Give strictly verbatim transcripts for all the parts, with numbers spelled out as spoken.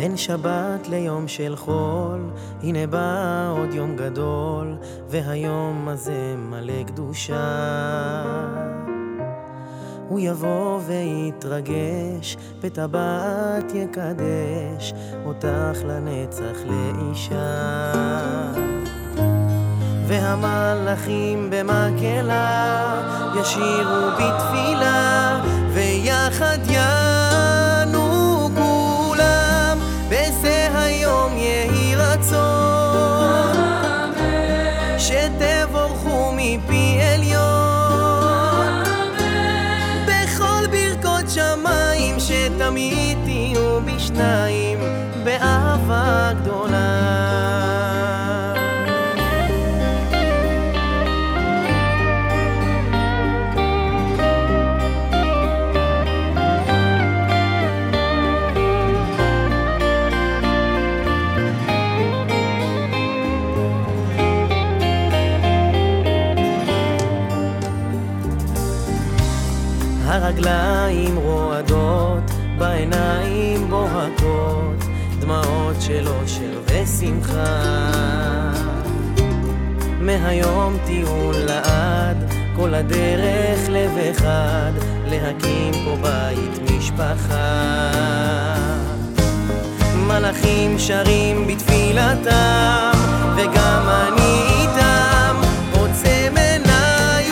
בין שבת ליום של חול, הנה בא עוד יום גדול, והיום הזה מלא קדושה. הוא יבוא ויתרגש, בטבעת יקדש, אותך לנצח לאישה. והמלאכים במקהלה ישירו בתפילה, ויחד יענו כולם, בזה היום יהי רצון, שתבורכו מפי עליון, בכל ברכות שמיים, שתמיד תהיו בשניים, באהבה גדולה. הרגליים רועדות, בעיניים בוהקות, דמעות של אושר ושמחה. מהיום תהיו לעד, כל הדרך לב אחד, להקים פה בית משפחה. מלאכים שרים בתפילתם, וגם אני איתם, עוצם עיניי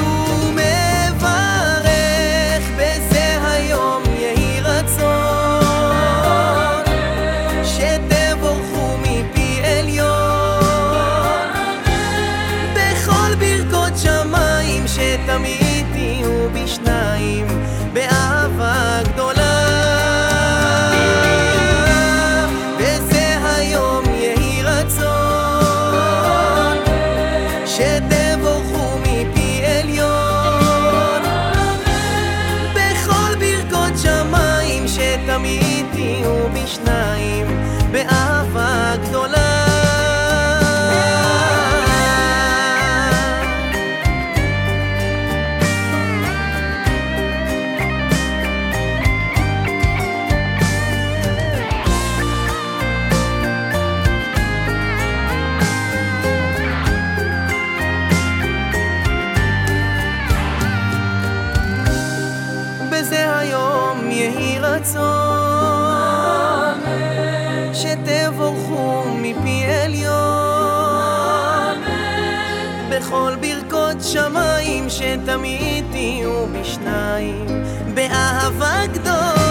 ומברך, בזה היום יהי רצון, שתבורכו מפי עליון, בכל ברכות שמיים, שתמיד תהיו בשניים, באהבה גדולה. שתבורכו מפי עליון, בכל ברכות שמיים, שתמיד תהיו בשניים, באהבה גדולה. בזה היום יהי רצון, שתבורכו מפי עליון, בכל ברכות שמיים, שתמיד תהיו בשניים, באהבה גדולה.